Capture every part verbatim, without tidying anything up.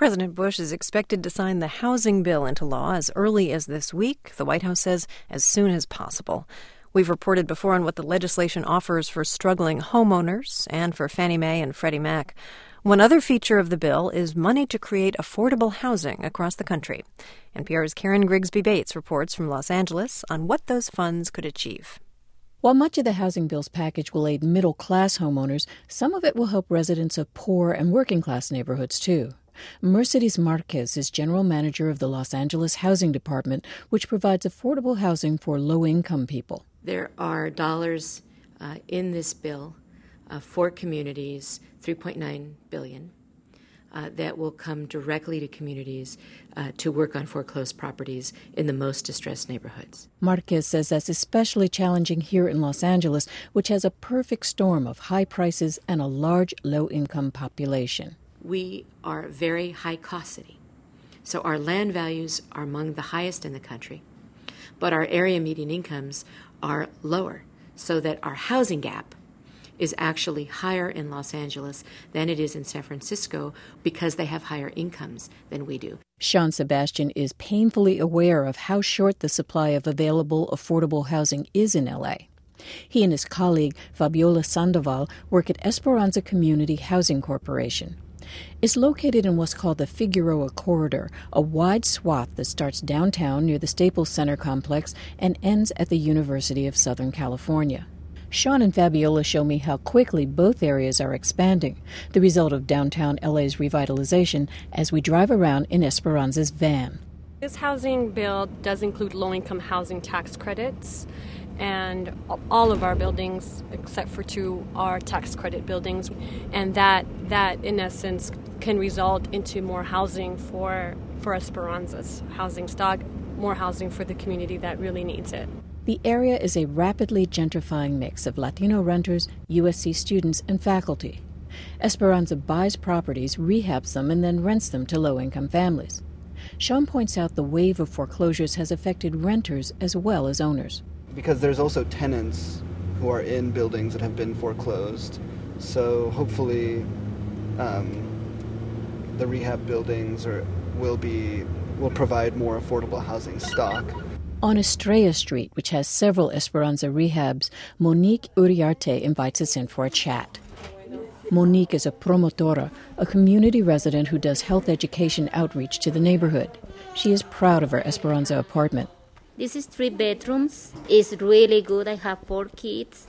President Bush is expected to sign the housing bill into law as early as this week. The White House says as soon as possible. We've reported before on what the legislation offers for struggling homeowners and for Fannie Mae and Freddie Mac. One other feature of the bill is money to create affordable housing across the country. N P R's Karen Grigsby Bates reports from Los Angeles on what those funds could achieve. While much of the housing bill's package will aid middle-class homeowners, some of it will help residents of poor and working-class neighborhoods, too. Mercedes Marquez is general manager of the Los Angeles Housing Department, which provides affordable housing for low-income people. There are dollars uh, in this bill uh, for communities, three point nine billion dollars, uh, that will come directly to communities uh, to work on foreclosed properties in the most distressed neighborhoods. Marquez says that's especially challenging here in Los Angeles, which has a perfect storm of high prices and a large low-income population. We are a very high-cost city, so our land values are among the highest in the country, but our area median incomes are lower, so that our housing gap is actually higher in Los Angeles than it is in San Francisco because they have higher incomes than we do. Sean Sebastian is painfully aware of how short the supply of available affordable housing is in L A. He and his colleague, Fabiola Sandoval, work at Esperanza Community Housing Corporation. It's located in what's called the Figueroa Corridor, a wide swath that starts downtown near the Staples Center complex and ends at the University of Southern California. Sean and Fabiola show me how quickly both areas are expanding, the result of downtown L A's revitalization, as we drive around in Esperanza's van. This housing bill does include low-income housing tax credits, and all of our buildings, except for two, are tax credit buildings, and that, that in essence, can result into more housing for, for Esperanza's housing stock, more housing for the community that really needs it. The area is a rapidly gentrifying mix of Latino renters, U S C students, and faculty. Esperanza buys properties, rehabs them, and then rents them to low-income families. Sean points out the wave of foreclosures has affected renters as well as owners. Because there's also tenants who are in buildings that have been foreclosed. So hopefully um, the rehab buildings are, will be will provide more affordable housing stock. On Estrella Street, which has several Esperanza rehabs, Monique Uriarte invites us in for a chat. Monique is a promotora, a community resident who does health education outreach to the neighborhood. She is proud of her Esperanza apartment. This is three bedrooms. It's really good. I have four kids.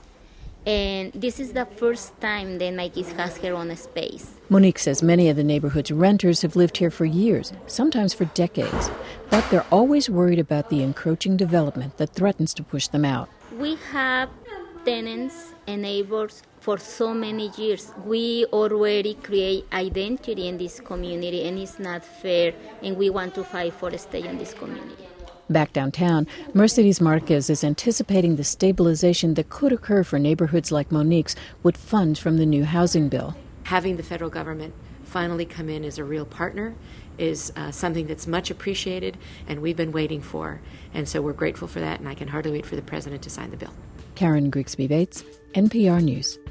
And this is the first time that my kids has her own space. Monique says many of the neighborhood's renters have lived here for years, sometimes for decades. But they're always worried about the encroaching development that threatens to push them out. We have tenants and neighbors for so many years. We already create identity in this community, and it's not fair, and we want to fight for a stay in this community. Back downtown, Mercedes Marquez is anticipating the stabilization that could occur for neighborhoods like Monique's with funds from the new housing bill. Having the federal government finally come in as a real partner is uh, something that's much appreciated and we've been waiting for. And so we're grateful for that, and I can hardly wait for the president to sign the bill. Karen Grigsby Bates, N P R News.